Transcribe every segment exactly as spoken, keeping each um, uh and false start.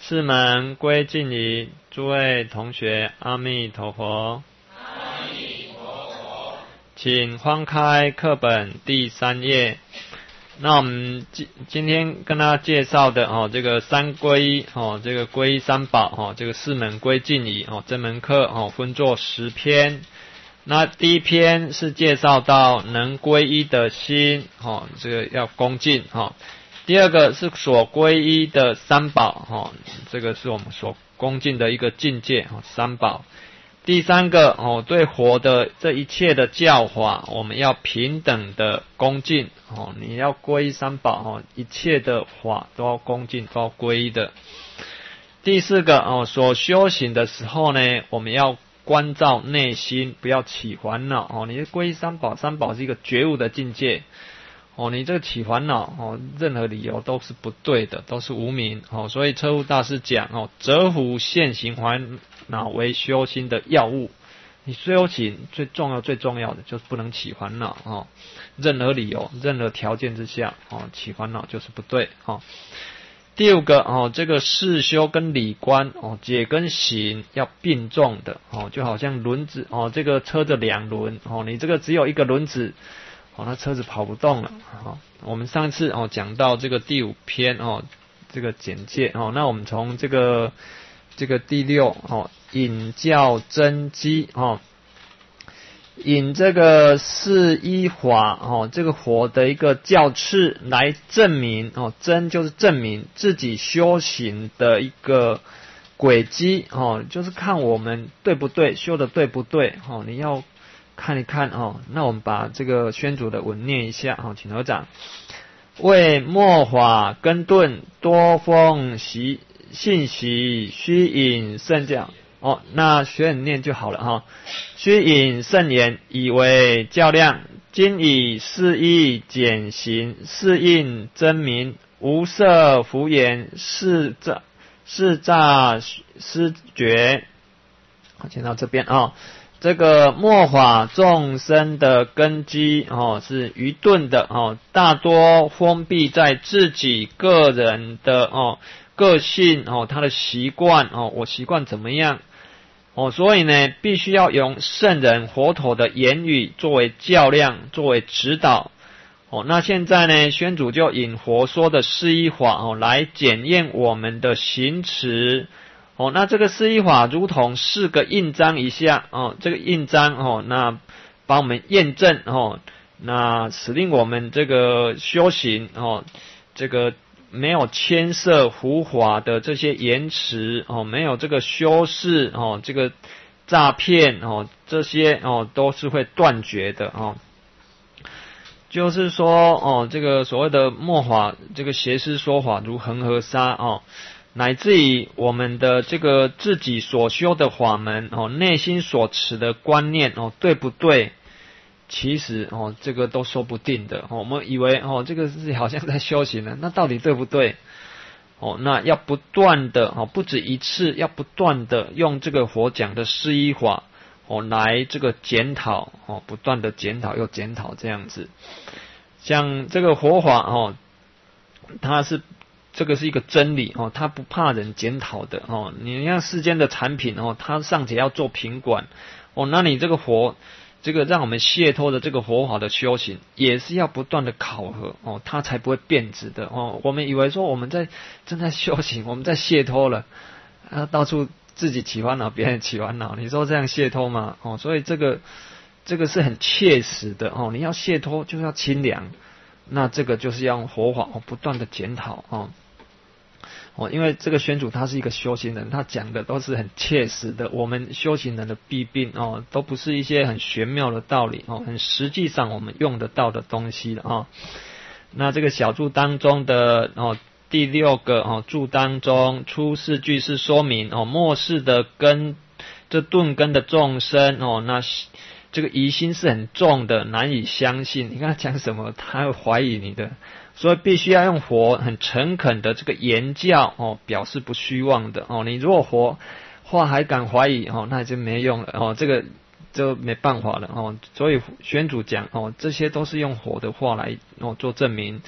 四门归尽矣。诸位同学，阿弥陀佛。 阿弥陀佛。 请翻开课本第三页。那我们今今天跟大家介绍的哦，这个三皈依哦，这个皈依三宝哦，这个四门归尽矣哦，这门课哦分作十篇。那第一篇是介绍到能皈依的心哦，这个要恭敬哦。第二个是所皈依的三宝哦，这个是我们所恭敬的一个境界哦，三宝。第三个哦，对佛的这一切的教法，我们要平等的恭敬哦。你要皈依三宝哦，一切的法都要恭敬，都要皈依的。第四个哦，所修行的时候呢，我们要关照内心，不要起烦恼哦。你皈依三宝，三宝是一个觉悟的境界哦。你这个起烦恼哦，任何理由都是不对的，都是无明哦。所以车悟大师讲哦，折伏现行烦恼为修心的要务。你修行最重要最重要的就是不能起烦恼哦。任何理由、任何条件之下哦，起烦恼就是不对哦。第五个哦，这个事修跟理观哦，解跟行要并重的哦，就好像轮子哦，这个车的两轮哦，你这个只有一个轮子哦，那车子跑不动了哦。我们上次哦讲到这个第五篇哦，这个简介哦，那我们从这个这个第六哦，引教真机哦。引这个四依法哦，这个佛的一个教次来证明哦，真就是证明自己修行的一个轨迹哦，就是看我们对不对，修的对不对哦，你要看一看哦。那我们把这个宣主的文念一下哦，请合掌。为末法根顿多风习信习须引圣教。哦，那学人念就好了哈。须引圣言，以为较量。今以四义简行，四应真明，无色浮言，四诈四诈失觉。好，先到这边啊、哦。这个末法众生的根基哦是愚钝的哦，大多封闭在自己个人的哦个性哦，他的习惯哦，我习惯怎么样？哦，所以呢，必须要用圣人佛陀的言语作为较量，作为指导。哦，那现在呢，宣主就引佛说的四依法哦，来检验我们的行持。哦，那这个四依法如同四个印章一下哦，这个印章哦，那帮我们验证哦，那使令我们这个修行哦，这个。没有牵涉胡法的这些言辞哦，没有这个修饰哦，这个诈骗哦，这些哦都是会断绝的哦。就是说哦，这个所谓的末法，这个邪师说法如恒河沙哦，乃至于我们的这个自己所修的法门哦，内心所持的观念哦，对不对？其实哦，这个都说不定的哦。我们以为哦，这个是好像在修行呢，那到底对不对？哦，那要不断的哦，不止一次，要不断的用这个佛讲的四依法哦来这个检讨哦，不断的检讨又检讨这样子。像这个佛法哦，它是这个是一个真理哦，它不怕人检讨的哦。你像世间的产品哦，它尚且要做品管哦，那你这个佛。这个让我们解脱的这个佛法的修行，也是要不断的考核哦，它才不会变质的哦。我们以为说我们在正在修行，我们在解脱了，啊，到处自己起烦恼，别人起烦恼，你说这样解脱吗？哦，所以这个这个是很切实的哦。你要解脱就要清凉，那这个就是要用佛法哦，不断的检讨哦。哦，因为这个宣主他是一个修行人，他讲的都是很切实的，我们修行人的弊病哦，都不是一些很玄妙的道理哦，很实际上我们用得到的东西了哦。那这个小注当中的哦第六个哦注当中出世句是说明哦末世的根，这顿根的众生哦，那这个疑心是很重的，难以相信。你看他讲什么，他会怀疑你的。所以必须要用佛很诚恳的这个言教哦，表示不虚妄的哦。你如果佛话还敢怀疑哦，那就没用了哦，这个就没办法了哦。所以宣主讲哦，这些都是用佛的话来哦做证明。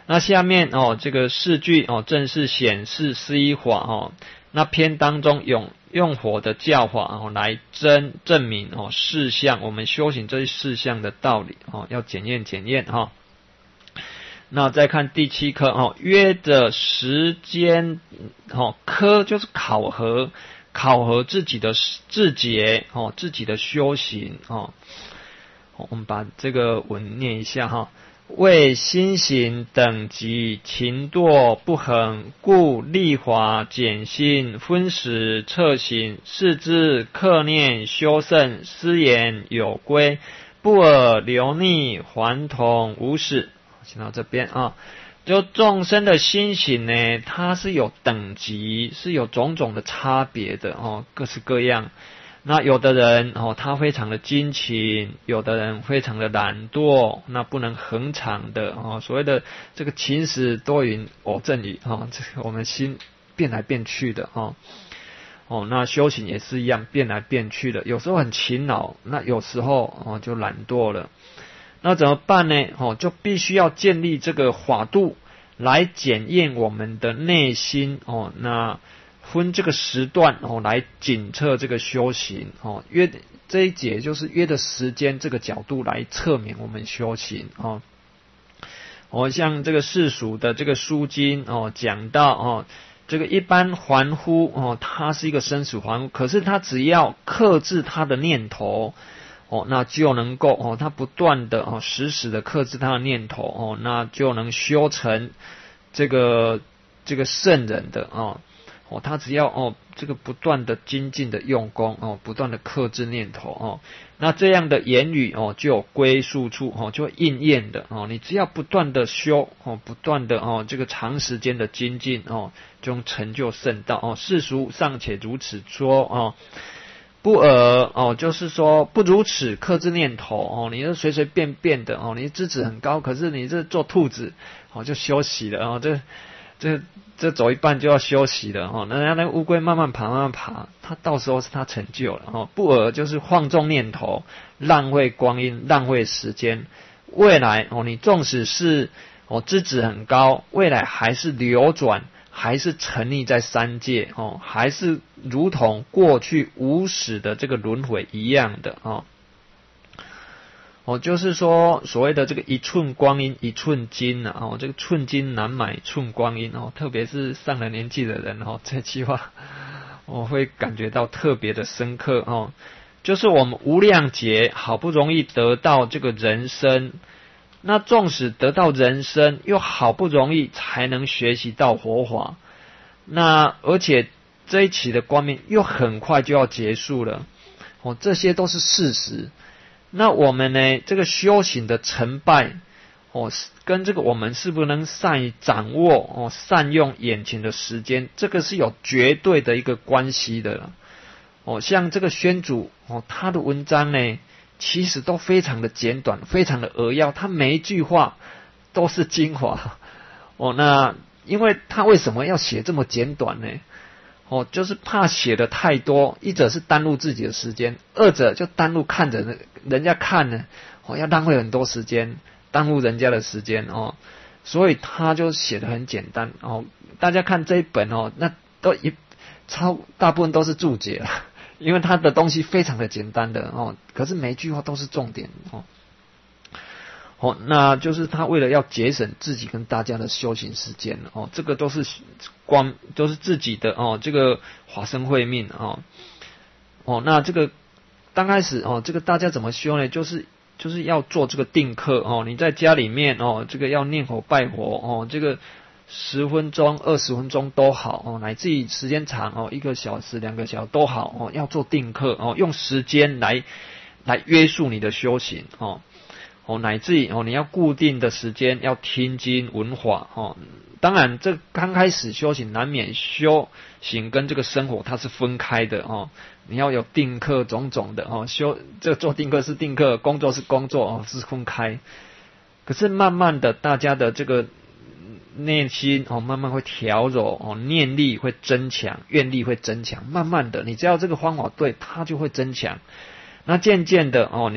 那下面哦，这个四句哦，正是显示施依法哦。那篇当中用用火的教法哦，来证证明哦事项，我们修行这些事项的道理哦，要检验检验哈、哦。那再看第七课哦，约的时间哦，科就是考核，考核自己的自节哦，自己的修行哦。我们把这个文念一下哈。为心行等级勤惰不恒，故立法减心，分时测行，是之克念修胜，思言有归，不尔流逆，还同无始。先到这边啊，就众生的心行呢，它是有等级，是有种种的差别的哦，各式各样。那有的人哦，他非常的精勤，有的人非常的懒惰，那不能恒常的哦。所谓的这个勤时多云偶阵雨哦，这个我们心变来变去的哦。哦，那修行也是一样，变来变去的。有时候很勤劳，那有时候哦就懒惰了。那怎么办呢？哦，就必须要建立这个法度来检验我们的内心哦。那分这个时段哦来检测这个修行哦，约这一节就是约的时间这个角度来测明我们修行哦。哦，像这个世俗的这个书经哦讲到哦，这个一般凡夫哦，他是一个生死凡夫，可是他只要克制他的念头哦，那就能够哦，他不断的哦，时时的克制他的念头哦，那就能修成这个这个圣人的哦。哦，他只要哦，这个不断的精进的用功哦，不断的克制念头哦，那这样的言语哦，就有归宿处哦，就会应验的哦。你只要不断的修哦，不断的哦，这个长时间的精进哦，就能成就圣道哦。世俗尚且如此说哦，不尔哦，就是说不如此克制念头哦，你这随随便便的哦，你资质很高，可是你这做兔子哦，就休息了哦，这。这这走一半就要休息了哦，那那乌龟慢慢爬慢慢爬，它到时候是它成就了哦。不尔就是放纵念头，浪费光阴，浪费时间。未来哦，你纵使是哦资质很高，未来还是流转，还是沉溺在三界哦，还是如同过去无始的这个轮回一样的哦。哦，就是说所谓的这个一寸光阴一寸金啊，哦，这个寸金难买寸光阴哦，特别是上了年纪的人哦，这句话我会感觉到特别的深刻哦。就是我们无量劫好不容易得到这个人生，那纵使得到人生，又好不容易才能学习到佛法，那而且这一期的光明又很快就要结束了哦，这些都是事实。那我们呢？这个修行的成败，哦，跟这个我们是不是能善于掌握哦，善用眼前的时间，这个是有绝对的一个关系的。哦，像这个宣主哦，他的文章呢，其实都非常的简短，非常的扼要，他每一句话都是精华。哦，那因为他为什么要写这么简短呢？哦，就是怕写的太多，一者是耽误自己的时间，二者就耽误看着人家看呢，哦，要浪费很多时间，耽误人家的时间哦，所以他就写的很简单哦。大家看这一本哦，那都一超大部分都是注解了，因为他的东西非常的简单的哦，可是每一句话都是重点哦。哦，那就是他为了要节省自己跟大家的修行时间哦，这个都是光都是自己的哦，这个法身慧命哦，哦，那这个刚开始哦，这个大家怎么修呢？就是就是要做这个定课哦，你在家里面哦，这个要念佛拜佛哦，这个十分钟、二十分钟都好哦，乃至于时间长哦，一个小时、两个小时都好哦，要做定课哦，用时间来来约束你的修行哦。哦，乃至于哦，你要固定的时间要听经闻法哦。当然，这刚开始修行难免修行跟这个生活它是分开的哦。你要有定课种种的哦，修这做定课是定课，工作是工作哦，是分开。可是慢慢的，大家的这个内心哦，慢慢会调柔哦，念力会增强，愿力会增强。慢慢的，你只要这个方法对，它就会增强。那渐渐的哦，你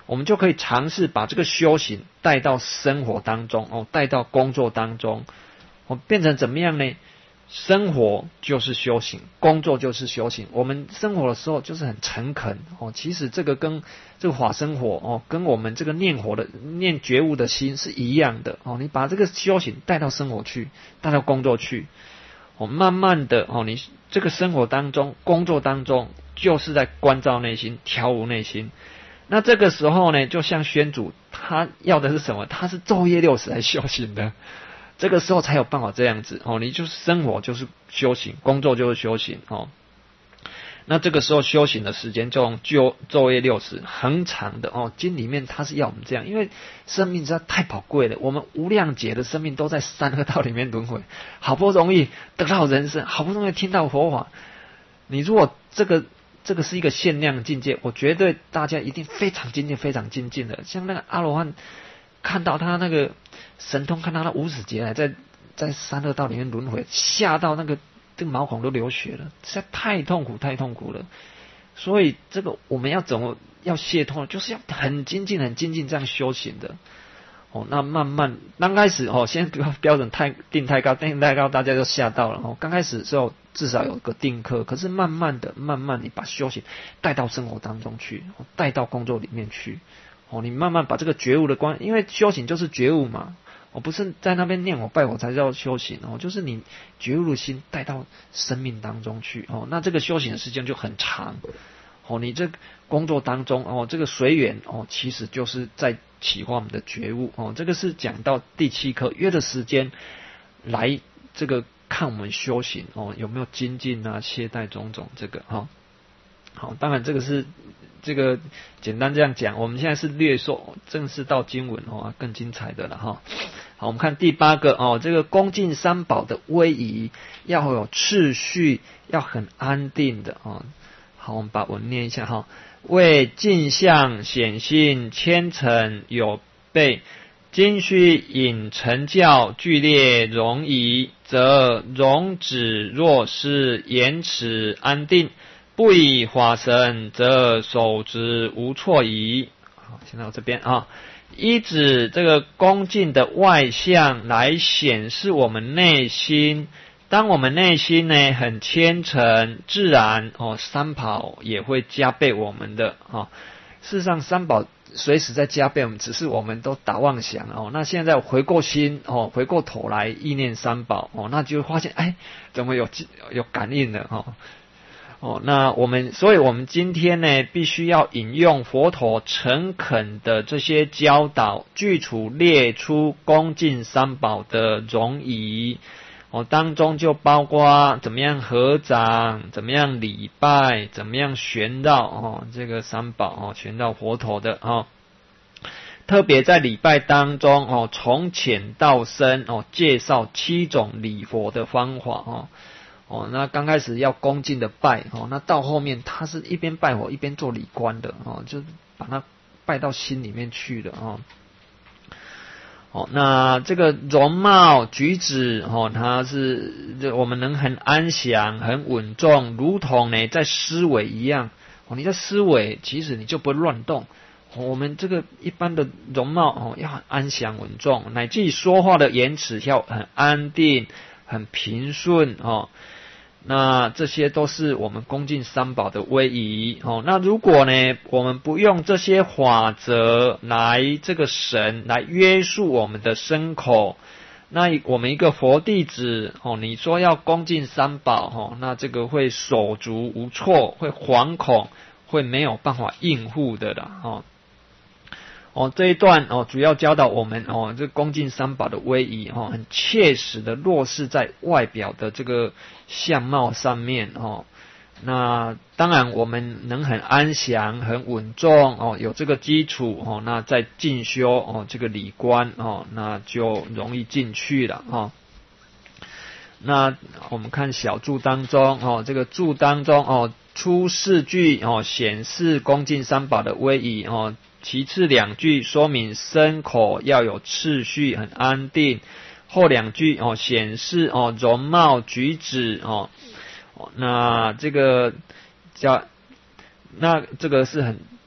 我们就可以尝试把这个修行带到生活当中哦，带到工作当中哦，变成怎么样呢？生活就是修行，工作就是修行。我们生活的时候就是很诚恳哦，其实这个跟这个法生活哦，跟我们这个念佛的念觉悟的心是一样的哦。你把这个修行带到生活去，带到工作去哦，慢慢的哦，你这个生活当中、工作当中，就是在关照内心、调伏内心。那这个时候呢，就像宣主他要的是什么？他是昼夜六时来修行的。这个时候才有办法这样子哦，你就是生活就是修行，工作就是修行哦。那这个时候修行的时间就就昼夜六时很长的哦。经里面它是要我们这样，因为生命实在太宝贵了，我们无量劫的生命都在三恶道里面轮回，好不容易得到人生，好不容易听到佛法，你如果这个这个是一个限量境界，我绝对大家一定非常精进，非常精进的，像那个阿罗汉。看到他那个神通，看到他无始劫来在在三恶道里面轮回，吓到那个这个毛孔都流血了，实在太痛苦太痛苦了。所以这个我们要怎么要解脱，就是要很精进很精进这样修行的哦。那慢慢刚开始哦，先不要标准太定太高，定太高大家就吓到了哦。刚开始的时候至少有个定课，可是慢慢的慢慢你把修行带到生活当中去，带到工作里面去。哦，你慢慢把这个觉悟的观，因为修行就是觉悟嘛，我不是在那边念我拜我才叫修行哦，就是你觉悟的心带到生命当中去哦，那这个修行的时间就很长哦。你这工作当中哦，这个随缘哦，其实就是在启发我们的觉悟哦。这个是讲到第七课约的时间来这个看我们修行哦有没有精进啊、懈怠种种这个哈、哦。好，当然这个是。这个简单这样讲，我们现在是略说，正式到经文哦，更精彩的了哈。好，我们看第八个哦，这个恭敬三宝的威仪要有次序，要很安定的哦。好，我们把文念一下哈。为镜相显性千层有备，今须引成教剧烈容仪，则容止若失，言辞安定。不以法身，则手之无错矣。好，先到这边啊。依指这个恭敬的外相来显示我们内心。当我们内心呢很虔诚，自然哦三宝也会加倍我们的哦。事实上三宝随时在加倍我们，只是我们都打妄想哦。那现在回过心哦，回过头来意念三宝哦，那就会发现哎，怎么有有感应了哦。哦，那我们，所以我们今天呢，必须要引用佛陀诚恳的这些教导，具处列出恭敬三宝的容仪。哦，当中就包括怎么样合掌，怎么样礼拜，怎么样旋绕哦，这个三宝哦，旋绕佛陀的哦。特别在礼拜当中哦，从浅到深哦，介绍七种礼佛的方法哦。哦，那刚开始要恭敬的拜哦，那到后面他是一边拜佛一边做礼观的哦，就把它拜到心里面去的哦。哦，那这个容貌举止哦，它是我们能很安详、很稳重，如同呢在思维一样哦。你在思维，其实你就不会乱动。哦、我们这个一般的容貌哦，要很安详稳重，乃至于说话的言辞要很安定、很平顺哦。那这些都是我们恭敬三宝的威仪哦。那如果呢，我们不用这些法则来这个神来约束我们的身口，那我们一个佛弟子哦，你说要恭敬三宝哦，那这个会手足无措，会惶恐，会没有办法应付的啦哦。哦，这一段哦，主要教导我们哦，这恭敬三宝的威仪哦，很切实的落实在外表的这个相貌上面哦。那当然，我们能很安详、很稳重哦，有这个基础哦，那在进修哦，这个礼观哦，那就容易进去了哦。那我们看小注当中哦，这个注当中哦，出四句哦，显示恭敬三宝的威仪哦。其次两句说明身口要有次序，很安定。后两句哦显示哦容貌举止哦，那这个叫那这个是很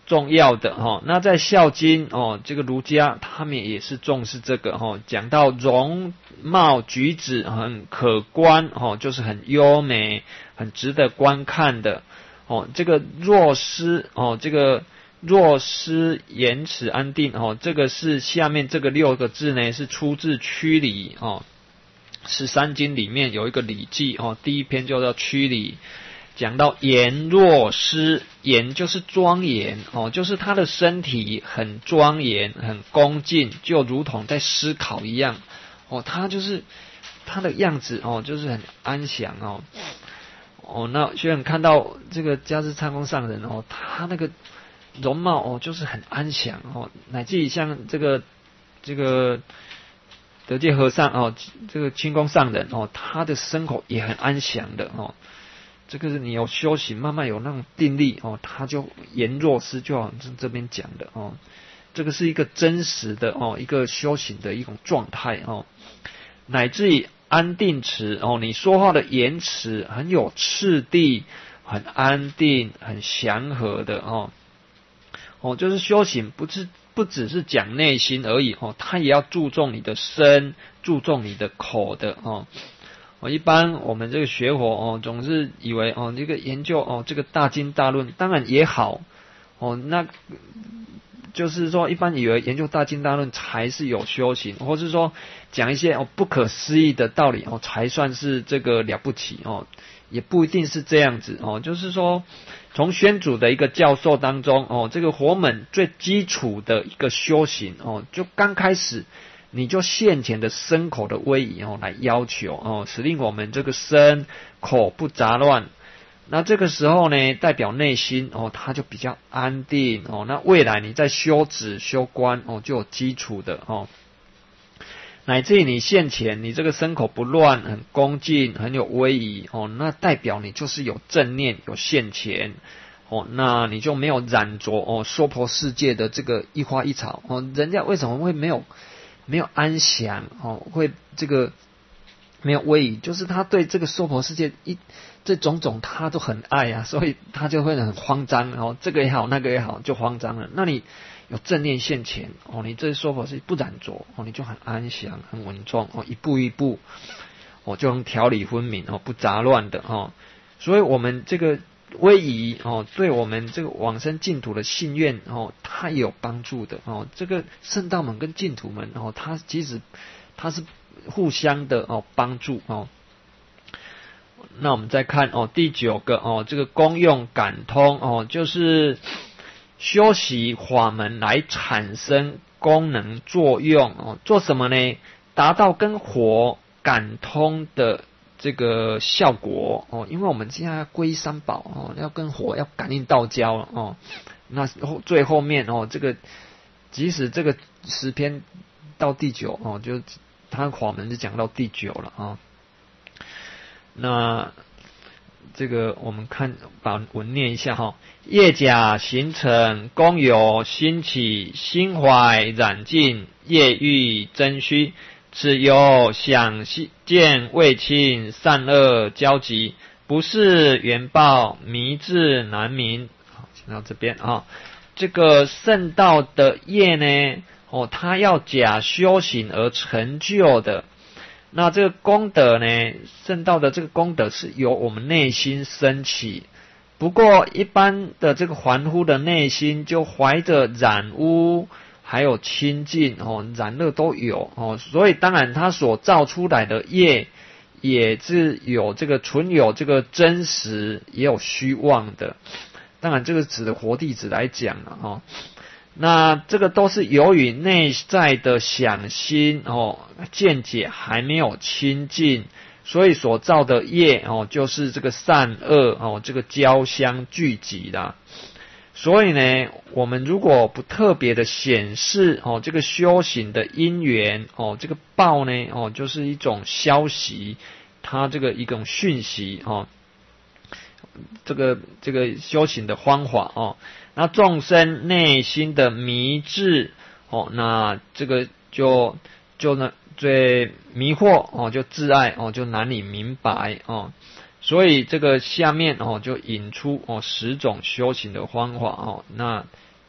重要的哦。那在《孝经》哦，这个儒家他们也是重视这个哦，讲到容貌举止很可观哦，就是很优美、很值得观看的哦。这个若思哦，这个若思言辞安定哦，这个是下面这个六个字呢，是出自《曲礼》哦，十三经里面有一个《礼记》哦，第一篇就叫《曲礼》。讲到颜若思，颜就是庄严哦，就是他的身体很庄严、很恭敬，就如同在思考一样哦。他就是他的样子哦，就是很安详哦。哦，那学员看到这个迦叶参公上人哦，他那个容貌哦，就是很安详哦，乃至于像这个这个德界和尚哦，这个清宫上人哦，他的身口也很安详的哦。这个是你有修行，慢慢有那种定力哦，他就颜若思，就好像这边讲的哦，这个是一个真实的哦，一个修行的一种状态哦，乃至于安定词哦，你说话的言辞很有次第，很安定，很祥和的哦，哦，就是修行不是不只是讲内心而已哦，他也要注重你的身，注重你的口的哦。哦，一般我们这个学佛哦，总是以为哦，这个研究哦，这个大经大论当然也好哦，那就是说一般以为研究大经大论才是有修行，或是说讲一些哦不可思议的道理哦，才算是这个了不起哦，也不一定是这样子哦。就是说，从宣祖的一个教授当中哦，这个佛门最基础的一个修行哦，就刚开始。你就现前的身口的威仪哦来要求哦，使令我们这个身口不杂乱。那这个时候呢，代表内心哦，它就比较安定哦。那未来你在修止修观哦，就有基础的哦。乃至于你现前你这个身口不乱，很恭敬，很有威仪哦，那代表你就是有正念，有现前。哦，那你就没有染着哦娑婆世界的这个一花一草哦。人家为什么会没有？没有安详哦，会这个没有威仪，就是他对这个娑婆世界一这种种他都很爱啊，所以他就会很慌张哦，这个也好那个也好就慌张了。那你有正念现前哦，你这娑婆世界不染着哦，你就很安详很稳重哦，一步一步哦就能条理分明哦，不杂乱的哦。所以我们这个威仪哦，对我们这个往生净土的信愿哦，它也有帮助的哦。这个圣道门跟净土门哦，它其实它是互相的哦帮助哦。那我们再看哦第九个哦，这个功用感通哦，就是修习法门来产生功能作用哦，做什么呢？达到跟火感通的。这个效果哦，因为我们现在要皈依三宝哦，要跟火要感应道交了哦。那最后面哦，这个即使这个十篇到第九哦，就他法门就讲到第九了啊、哦。那这个我们看把文念一下哈、哦，业假形成，功有兴起，心怀染尽，业欲增虚。此由想见未清，善恶交集，不是缘报，迷志难明。好，讲到这边啊，这个圣道的业呢，哦，它要假修行而成就的。那这个功德呢，圣道的这个功德是由我们内心升起。不过一般的这个凡夫的内心就怀着染污。还有清净哦，染热都有哦，所以当然它所造出来的业也是有这个存有这个真实，也有虚妄的。当然这个指的活弟子来讲了哦，那这个都是由于内在的想心哦见解还没有清净，所以所造的业哦就是这个善恶哦这个交相聚集的。所以呢，我们如果不特别的显示哦，这个修行的因缘哦，这个报呢哦，就是一种消息，它这个一种讯息哦，这个这个修行的方法哦，那众生内心的迷志哦，那这个就就呢最迷惑哦，就自爱哦，就难以明白哦。所以这个下面哦就引出哦十种修行的方法哦，那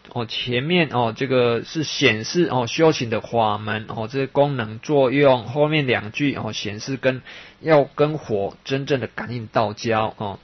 哦，前面哦这个是显示哦修行的法门哦，这些功能作用，后面两句哦显示跟要跟火真正的感应道交哦。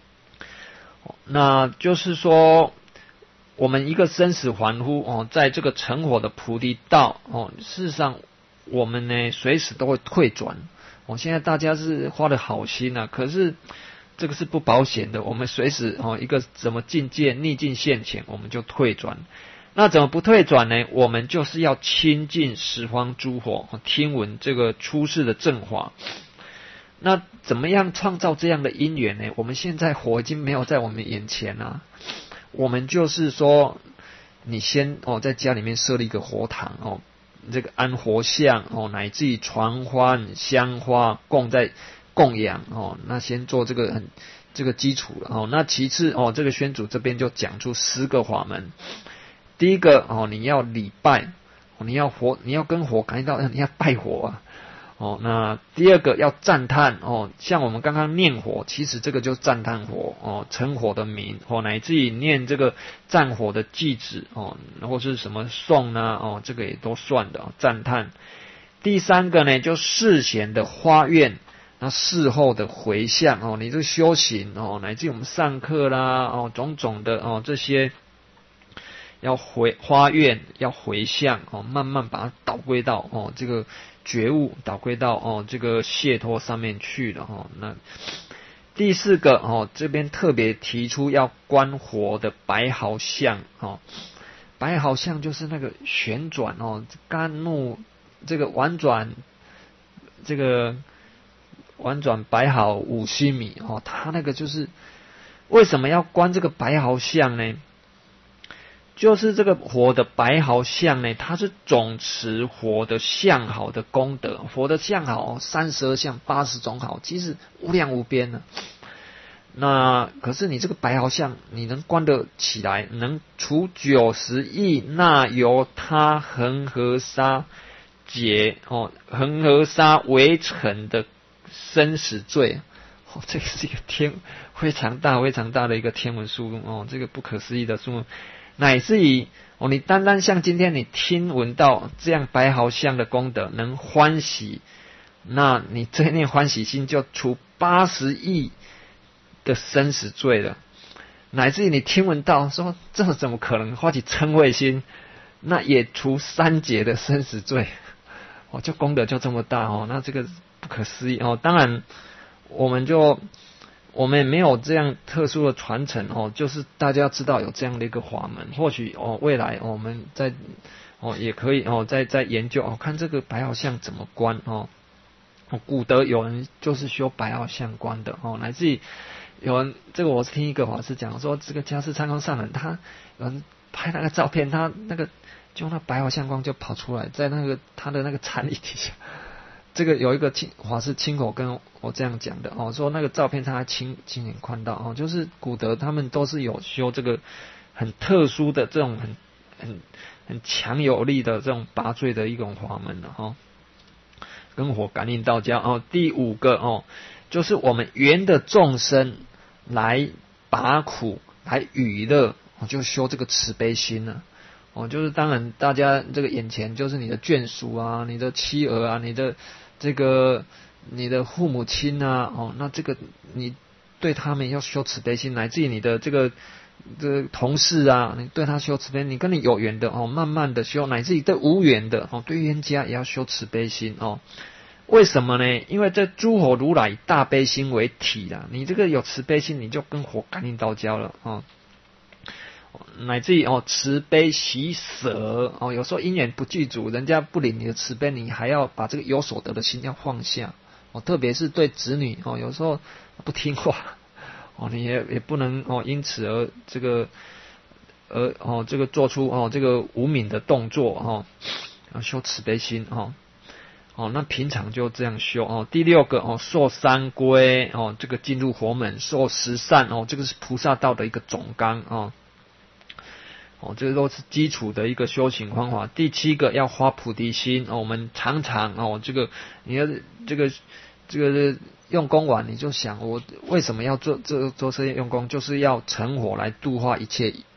那就是说，我们一个生死凡夫哦，在这个成火的菩提道哦，事实上我们呢随时都会退转。哦，现在大家是花了好心啊，可是这个是不保险的。我们随时哦一个什么境界逆境现前，我们就退转。那怎么不退转呢？我们就是要亲近十方诸佛，听闻这个出世的正法。那怎么样创造这样的因缘呢？我们现在火已经没有在我们眼前了，我们就是说，你先哦在家里面设立一个火堂哦，这个安活像哦，乃至于传欢香花供在供养哦，那先做这个很这个基础了哦。那其次哦，这个宣主这边就讲出十个法门。第一个哦，你要礼拜，哦、你要火，你要跟火感应到，你要拜火啊。哦，那第二个要赞叹哦，像我们刚刚念火，其实这个就是赞叹火哦，成火的名哦，乃至于念这个赞火的偈子哦，或是什么颂呢哦，这个也都算的、哦、赞叹。第三个呢，就事前的发愿，那事后的回向哦，你这个修行哦，乃至于我们上课啦哦，种种的哦这些。要回发愿，要回向哦，慢慢把它导归到哦这个觉悟，导归到哦这个解脱上面去了哦。那第四个哦，这边特别提出要观火的白毫相哦，白毫相就是那个旋转哦，甘怒这个婉转，这个婉转白毫五须弥哦，它那个就是为什么要观这个白毫相呢？就是这个火的白毫相呢，它是总持火的相好的功德，火的相好三十二相八十种好，其实无量无边呢。那可是你这个白毫相，你能观得起来，能除九十亿那由他恒河沙劫哦，恒河沙围城的生死罪。哦，这个是一个天非常大非常大的一个天文数目哦，这个不可思议的数目。乃至于哦，你单单像今天你听闻到这样白毫相的功德，能欢喜，那你这念欢喜心就除八十亿的生死罪了。乃至于你听闻到说这怎么可能，发起嗔恚心，那也除三劫的生死罪。哦，就功德就这么大哦，那这个不可思议哦。当然，我们就。我们也没有这样特殊的传承哦，就是大家知道有这样的一个法门，或许哦未来、哦、我们在哦也可以哦再再研究哦，看这个白毫相怎么观哦。古德有人就是修白毫相观的哦，乃至于有人这个我是听一个法师讲说，这个家世参空上人他有人拍那个照片，他那个就那白毫相光就跑出来，在那个他的那个禅理底下。这个有一个亲法师亲口跟我这样讲的哦，说那个照片他亲亲眼看到哦，就是古德他们都是有修这个很特殊的这种很很很强有力的这种拔罪的一种法门的哦，跟火感应道交哦。第五个哦，就是我们缘的众生来拔苦来娱乐，就修这个慈悲心了。哦，就是当然，大家这个眼前就是你的眷属啊，你的妻儿啊，你的这个你的父母亲啊，哦，那这个你对他们要修慈悲心，乃至于你的这个这个同事啊，你对他修慈悲，你跟你有缘的哦，慢慢的修，乃至于对无缘的哦，对冤家也要修慈悲心哦。为什么呢？因为这诸佛如来以大悲心为体啦，你这个有慈悲心，你就跟火感应道交了哦。乃至于哦慈悲喜舍哦，有时候因缘不具足，人家不领你的慈悲，你还要把这个有所得的心要放下哦，特别是对子女哦，有时候不听话哦，你也也不能哦因此而这个而哦这个做出哦这个无泯的动作哦，要修慈悲心哦。哦，那平常就这样修哦。第六个哦，受三归哦，这个进入佛门，受十善哦，这个是菩萨道的一个总纲哦。哦，这都是基础的一个修行方法。第七个要发菩提心哦，我们常常哦，这个你要这个这个用功完，你就想我为什么要做做做这些用功，就是要成火来度化一切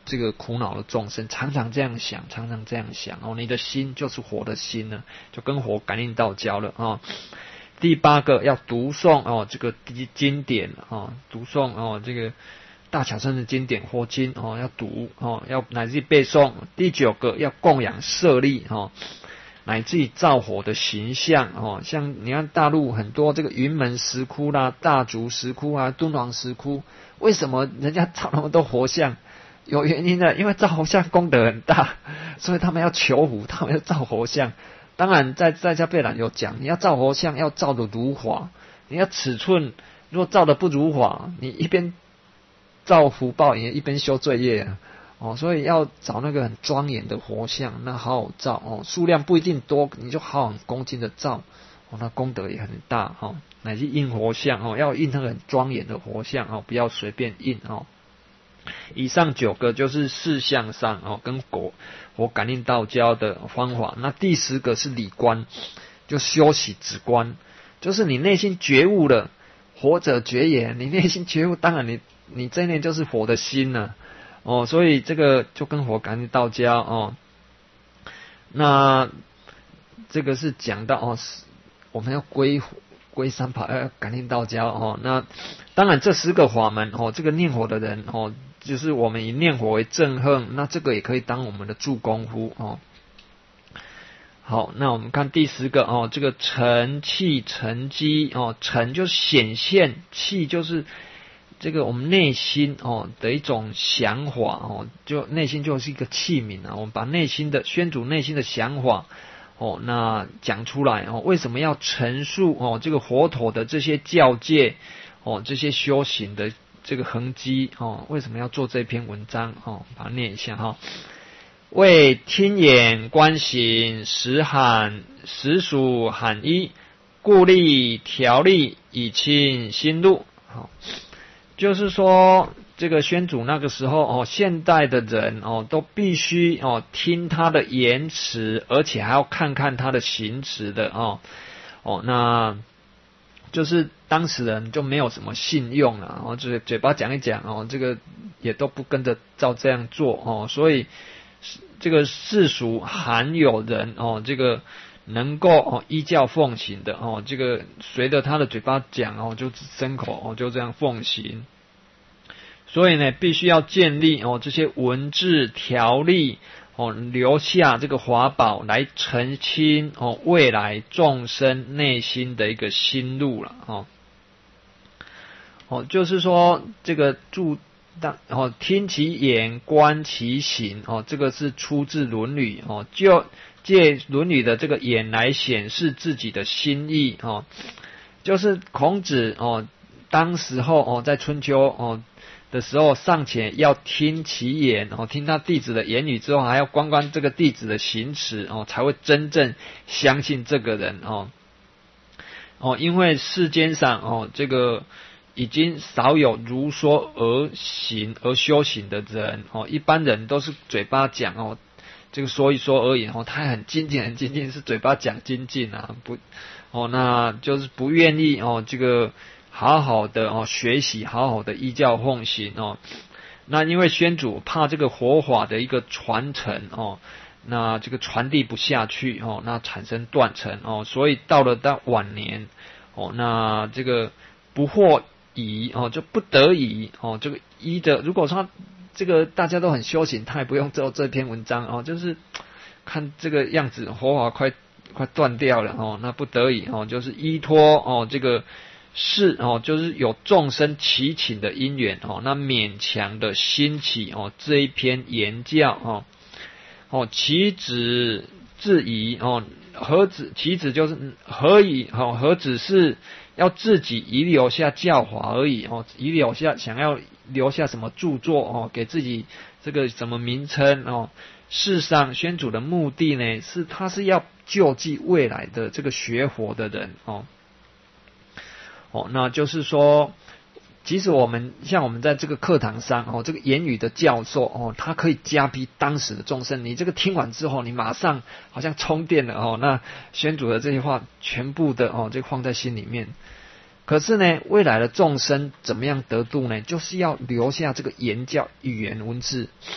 这个苦恼的众生，常常这样想，常常这样想哦，你的心就是火的心呢，就跟火感应道交了哦。第八个要读诵哦，这个经典哦，读诵哦，这个大小乘的经典佛经哦，要读哦，要乃至背诵。第九个要供养舍利哦，乃至于造火的形象哦，像你看大陆很多这个云门石窟啦、大竹石窟啊、敦煌石窟，为什么人家造那么多佛像？有原因的，因为造佛像功德很大，所以他们要求福，他们要造佛像。当然在在家贝兰有讲，你要造佛像要造的如法，你要尺寸，如果造的不如法，你一边造福报也一边修罪业啊。哦，所以要找那个很庄严的佛像，那好好造哦，数量不一定多，你就好很恭敬的造哦，那功德也很大哦。乃至印佛像哦，要印那个很庄严的佛像哦，不要随便印哦。以上九个就是事相上哦，跟果佛感应道交的方法。那第十个是理观，就修习止观，就是你内心觉悟了，佛者觉也，你内心觉悟，当然你你这一念就是佛的心了哦，所以这个就跟佛感应道交哦。那这个是讲到哦，我们要归归三宝，要感应道交哦。那当然这十个法门哦，这个念佛的人哦，就是我们以念佛为正行，那这个也可以当我们的助功夫哦。好，那我们看第十个哦，这个成器成机哦，成就是显现，器就是这个我们内心哦的一种想法哦，就内心就是一个器皿啊，我们把内心的宣主内心的想法哦，那讲出来哦，为什么要陈述哦这个佛陀的这些教戒哦，这些修行的这个痕迹哦，为什么要做这篇文章哦？把它念一下哈、哦。为听眼观行实罕实属罕一，故立条例以清心路。好，就是说这个宣主那个时候哦，现代的人哦都必须哦听他的言辞，而且还要看看他的行持的哦哦那。就是当时人就没有什么信用了，然后就是嘴巴讲一讲哦，这个也都不跟着照这样做哦，所以这个世俗罕有人哦，这个能够哦依教奉行的哦，这个随着他的嘴巴讲哦，就牲口哦就这样奉行，所以呢，必须要建立哦这些文字条例。哦，留下这个法宝来澄清哦未来众生内心的一个心路了哦。哦，就是说这个注当哦听其言观其行哦，这个是出自《论语》哦，就借《论语》的这个言来显示自己的心意哦。就是孔子哦，当时候哦在春秋哦。的时候尚且要听其言哦，听他弟子的言语之后，还要观观这个弟子的行持哦，才会真正相信这个人哦哦，因为世间上哦，这个已经少有如说而行而修行的人哦，一般人都是嘴巴讲哦，这个说一说而已哦，他很精进很精进，是嘴巴讲精进啊，不哦，那就是不愿意哦，这个。好好的哦，学习好好的依教奉行哦。那因为宣主怕这个佛法的一个传承哦，那这个传递不下去哦，那产生断层哦，所以到了到晚年哦，那这个不获已哦，就不得已哦，这个依的，如果说这个大家都很修行，他也不用做这篇文章哦，就是看这个样子佛法快快断掉了哦，那不得已哦，就是依托哦这个。是哦，就是有众生祈请的因缘哦，那勉强的兴起哦这一篇言教哦哦，其旨自疑哦，何止其旨就是何以哦，何止是要自己遗留下教法而已哦，遗留下想要留下什么著作哦，给自己这个什么名称哦。事实上，宣主的目的呢，是他是要救济未来的这个学佛的人哦。哦，那就是说，即使我们像我们在这个课堂上哦，这个言语的教授哦，他可以加逼当时的众生。你这个听完之后，你马上好像充电了哦。那宣主的这些话全部的哦，就放在心里面。可是呢，未来的众生怎么样得度呢？就是要留下这个言教语言文字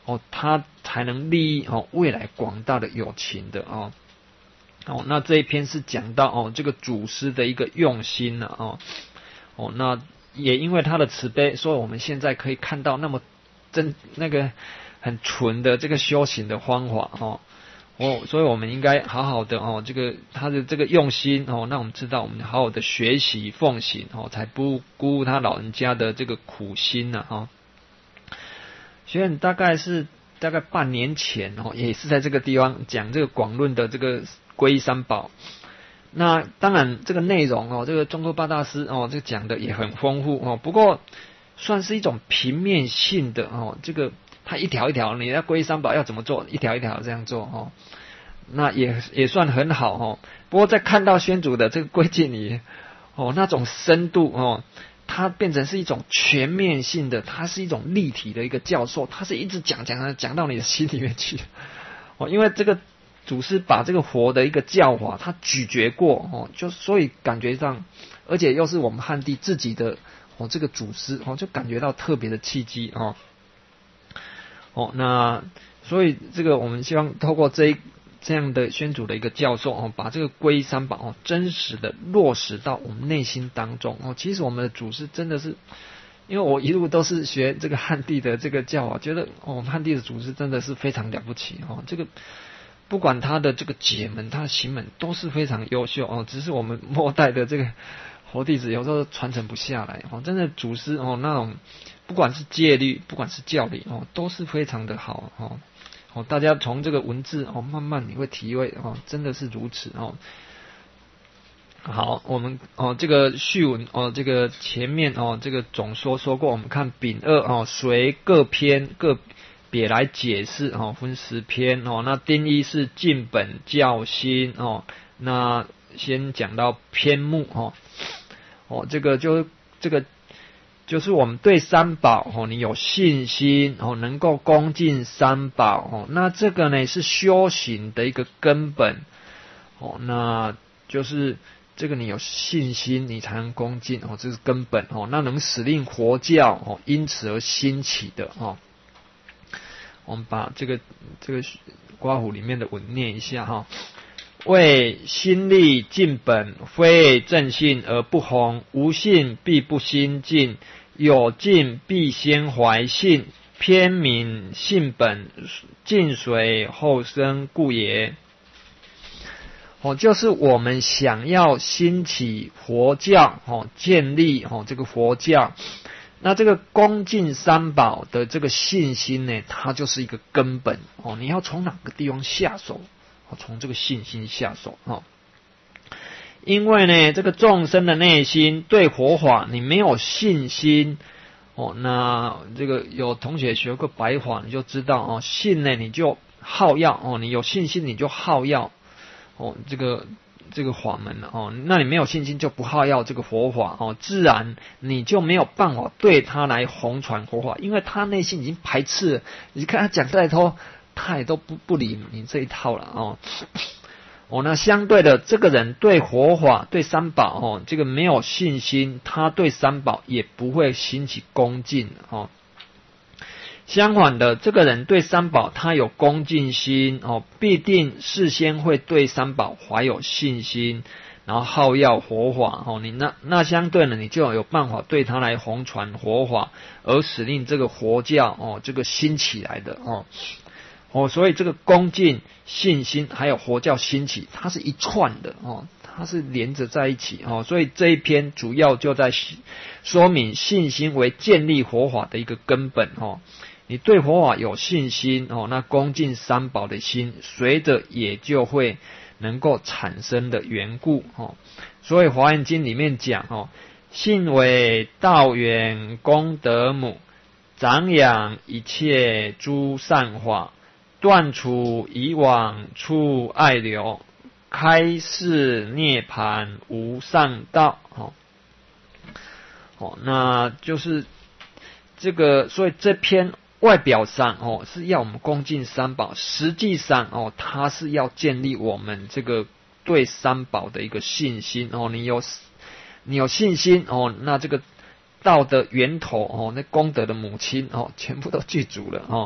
哦，他才能利益哦未来广大的有情的哦。哦，那这一篇是讲到哦这个祖师的一个用心了哦。哦，那也因为他的慈悲，所以我们现在可以看到那么真那个很纯的这个修行的方法哦。哦，所以我们应该好好的哦，这个他的这个用心哦，让我们知道我们好好的学习奉行哦，才不辜负他老人家的这个苦心呐哦。学员大概是大概半年前哦，也是在这个地方讲这个广论的这个皈依三宝。那当然这个内容哦，这个中科八大师哦，这个讲的也很丰富哦，不过算是一种平面性的哦，这个。他一条一条，你要皈依三宝要怎么做？一条一条这样做哦，那也也算很好哦。不过在看到宣主的这个归敬礼哦，那种深度哦，它变成是一种全面性的，它是一种立体的一个教授，它是一直讲讲讲到你的心里面去哦。因为这个祖师把这个佛的一个教法，他咀嚼过哦，就所以感觉上，而且又是我们汉地自己的哦，这个祖师哦，就感觉到特别的契机哦。哦，那所以这个我们希望透过这一这样的宣主的一个教授哦，把这个皈依三宝哦，真实的落实到我们内心当中哦。其实我们的祖师真的是，因为我一路都是学这个汉地的这个教，我觉得哦，汉地的祖师真的是非常了不起哦。这个不管他的这个解门，他的行门都是非常优秀哦，只是我们末代的这个佛弟子有时候传承不下来哦。真的祖师哦那种。不管是戒律，不管是教理哦，都是非常的好哦。哦，大家从这个文字哦，慢慢你会体会哦，真的是如此哦。好，我们哦这个序文哦，这个前面哦这个总说说过，我们看丙二哦，随各篇各别来解释哦，分十篇哦。那丁一是尽本教心哦，那先讲到篇目哦，哦这个就这个。就是我们对三宝哦，你有信心哦，能够恭敬三宝哦，那这个呢是修行的一个根本哦，那就是这个你有信心，你才能恭敬哦，这是根本哦，那能使令佛教哦因此而兴起的哦。我们把这个这个刮胡里面的文念一下哈。为心力尽本，非正信而不弘；无信必不心尽，有尽必先怀信。偏悯信本，尽随后生故也。哦，就是我们想要兴起佛教，哦，建立哦这个佛教，那这个恭敬三宝的这个信心呢，它就是一个根本哦。你要从哪个地方下手？从这个信心下手哦，因为呢，这个众生的内心对佛法你没有信心哦，那这个有同学学过白法，你就知道哦，信呢你就好要哦，你有信心你就好要哦，这个这个法门哦，那你没有信心就不好要这个佛法哦，自然你就没有办法对他来弘传佛法，因为他内心已经排斥了，你看他讲再多。他也都不不理你这一套了哦，哦，那相对的，这个人对佛法、对三宝哦，这个没有信心，他对三宝也不会兴起恭敬哦。相反的，这个人对三宝他有恭敬心哦，必定事先会对三宝怀有信心，然后好要佛法哦。你那那相对呢，你就有办法对他来弘传佛法，而使令这个佛教哦这个兴起来的哦。哦，所以这个恭敬、信心还有佛教兴起，它是一串的哦，它是连着在一起哦。所以这一篇主要就在说明信心为建立佛法的一个根本哦。你对佛法有信心哦，那恭敬三宝的心，随着也就会能够产生的缘故哦。所以《华严经》里面讲哦，信为道源功德母，长养一切诸善法。断除以往处爱流，开示涅盘无上道。哦，哦，那就是这个，所以这篇外表上哦是要我们恭敬三宝，实际上哦它是要建立我们这个对三宝的一个信心哦。你有你有信心哦，那这个道的源头哦，那功德的母亲哦，全部都具足了哦。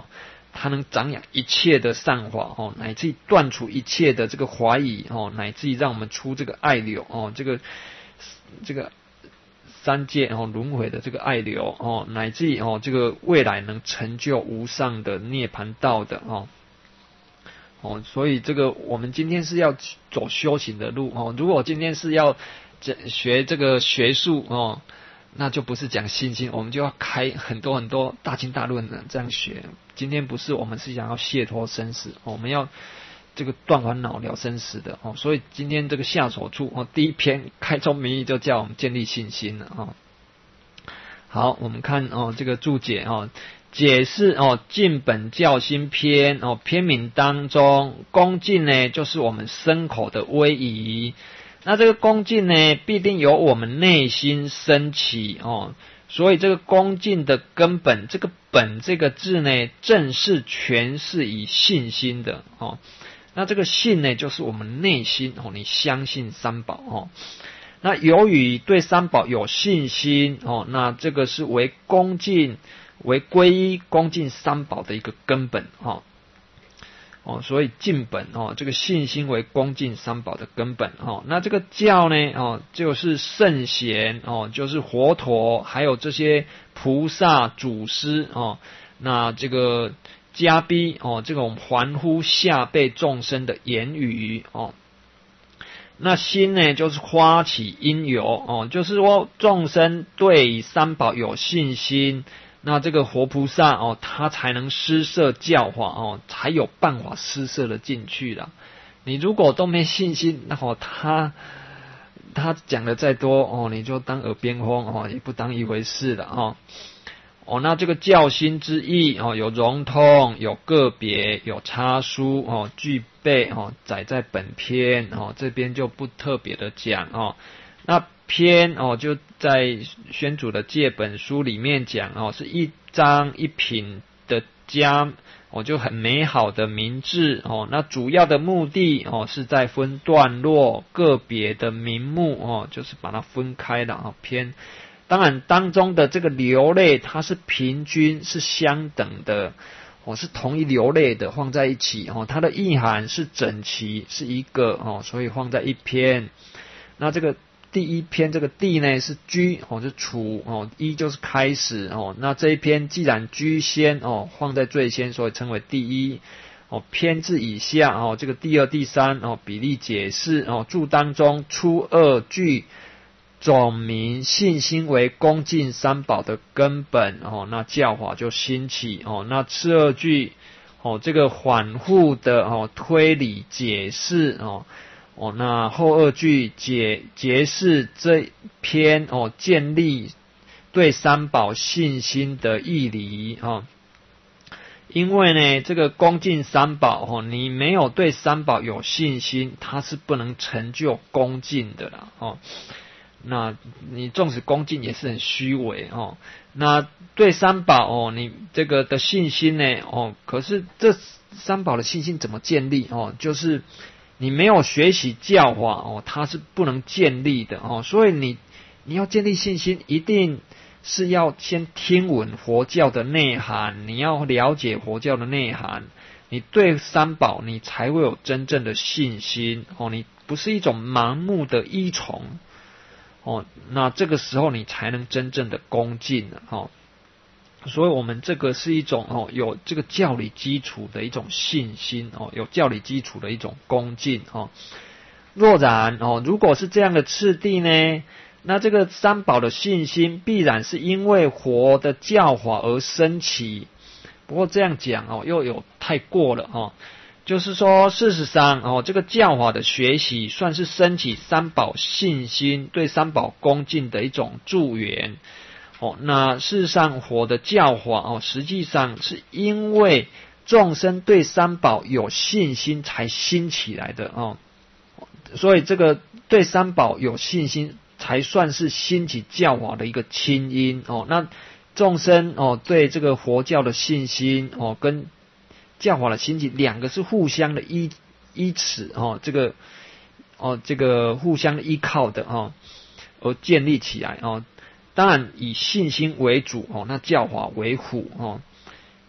它能长养一切的善法哦，乃至于断除一切的这个怀疑哦，乃至于让我们出这个爱流哦，这个这个三界哦轮回的这个爱流哦，乃至于哦这个未来能成就无上的涅槃道的哦哦，所以这个我们今天是要走修行的路哦。如果今天是要学这个学术哦，那就不是讲信心，我们就要开很多很多大经大论的这样学。今天不是我们是想要解脱生死，我们要这个断烦恼了生死的哦。所以今天这个下手处哦，第一篇开宗明义就叫我们建立信心了哦。好，我们看哦这个注解哦，解释哦敬本教心篇哦，篇名当中恭敬呢就是我们身口的威仪。那这个恭敬呢，必定由我们内心升起哦，所以这个恭敬的根本，这个本这个字呢，正是全是以信心的哦。那这个信呢，就是我们内心哦，你相信三宝哦。那由于对三宝有信心哦，那这个是为恭敬、为皈依、恭敬三宝的一个根本哦。哦，所以敬本哦，这个信心为恭敬三宝的根本哦。那这个教呢哦，就是圣贤哦，就是佛陀，还有这些菩萨祖师哦。那这个加逼哦，这种还乎下辈众生的言语哦。那心呢，就是发起因由哦，就是说众生对三宝有信心。那这个活菩萨哦，他才能施设教法哦，才有办法施设的进去的。你如果都没信心，那哦他他讲的再多哦，你就当耳边风哦，也不当一回事了哦。哦，那这个教心之意哦，有融通，有个别，有插书哦，具备哦，载在本篇哦，这边就不特别的讲哦。那篇哦，就在宣主的戒本书里面讲哦，是一章一品的加哦，就很美好的名字哦。那主要的目的哦，是在分段落个别的名目哦，就是把它分开了哦。篇当然当中的这个流类，它是平均是相等的哦，是同一流类的放在一起哦，它的意涵是整齐是一个哦，所以放在一篇。那这个第一篇这个地呢是居哦，是处哦，一就是开始哦。那这一篇既然居先哦，放在最先，所以称为第一哦。篇字以下哦，这个第二、第三哦，比例解释哦。注当中初二句总名信心为恭敬三宝的根本哦，那教法就兴起哦。那次二句哦，这个反复的哦推理解释哦。哦，那后二句解解释这篇哦，建立对三宝信心的义理哦。因为呢，这个恭敬三宝哦，你没有对三宝有信心，它是不能成就恭敬的啦哦。那你纵使恭敬也是很虚伪哦。那对三宝哦，你这个的信心呢哦，可是这三宝的信心怎么建立哦？就是你没有学习教法哦，它是不能建立的哦。所以你你要建立信心，一定是要先听闻佛教的内涵，你要了解佛教的内涵，你对三宝你才会有真正的信心哦。你不是一种盲目的依从哦，那这个时候你才能真正的恭敬哦。所以我们这个是一种哦，有这个教理基础的一种信心哦，有教理基础的一种恭敬哦。若然哦，如果是这样的次第呢，那这个三宝的信心必然是因为佛的教法而升起。不过这样讲哦，又有太过了哦。就是说，事实上哦，这个教法的学习算是升起三宝信心、对三宝恭敬的一种助缘。哦，那事实上佛的教法哦，实际上是因为众生对三宝有信心才兴起来的哦，所以这个对三宝有信心才算是兴起教法的一个亲因哦。那众生哦对这个佛教的信心哦，跟教法的兴起两个是互相的依依持哦，这个哦这个互相依靠的哦，而建立起来哦。当然以信心为主哦，那教法为辅哦。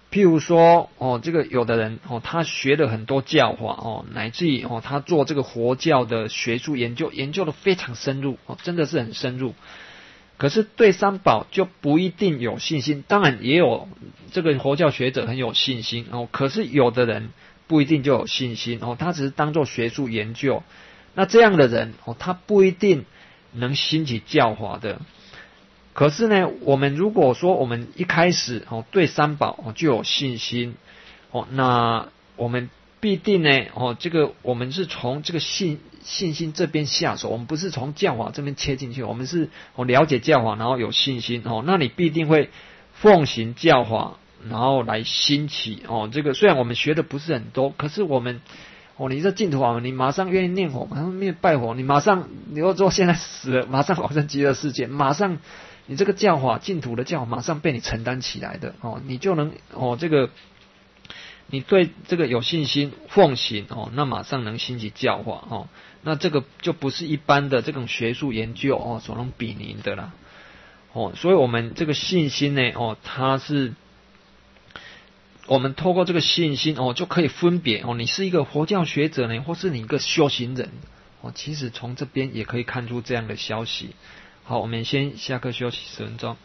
譬如说哦，这个有的人哦，他学了很多教法哦，乃至于哦，他做这个佛教的学术研究，研究的非常深入哦，真的是很深入。可是对三宝就不一定有信心，当然也有这个佛教学者很有信心哦，可是有的人不一定就有信心哦，他只是当做学术研究。那这样的人哦，他不一定能兴起教法的。可是呢，我们如果说我们一开始哦对三宝哦就有信心哦，那我们必定呢哦这个我们是从这个信信心这边下手，我们不是从教法这边切进去，我们是哦了解教法，然后有信心哦，那你必定会奉行教法，然后来兴起哦。这个虽然我们学的不是很多，可是我们哦，你这净土法，你马上愿意念佛，马上愿意拜佛，你马上你要说现在死了，马上往生极乐世界，马上。你这个教法净土的教法马上被你承担起来的哦，你就能哦这个，你对这个有信心奉行哦，那马上能兴起教法哦，那这个就不是一般的这种学术研究哦所能比拟的啦哦，所以我们这个信心呢哦，它是我们透过这个信心哦就可以分别哦，你是一个佛教学者呢，或是你一个修行人哦，其实从这边也可以看出这样的消息。好，我们先下课休息十分钟。